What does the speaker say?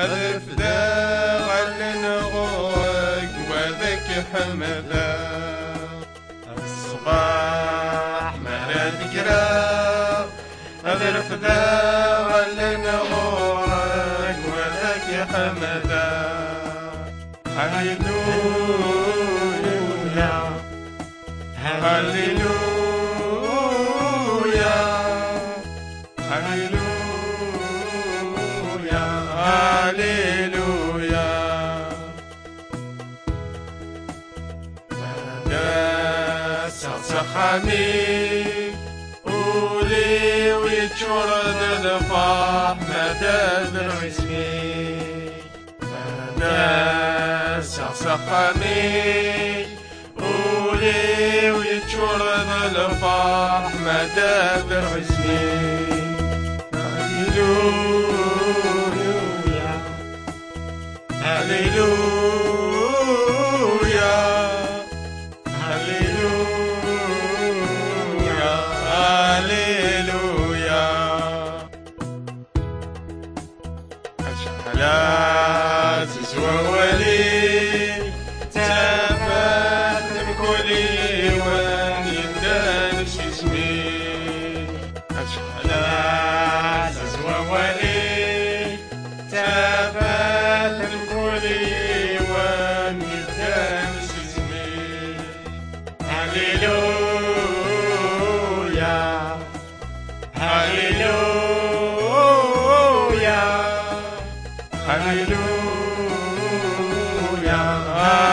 أذفدا غلن غوك وذك حمدا الصباح مراد قرا أذفدا غلن غوك وذك حمدا هللويا هللويا هللويا هللويا سخامي قولي ويتشرد الفرح مدد رسمي سخامي قولي ويتشرد الفرح مدد رسمي هللويا هللويا هللويا هللويا أشحال تسوى ولي تابت بكلي وان يدانش اسمي أشحال تسوى ولي تابت بكلي وان يدانش اسمي هللويا هللويا هللويا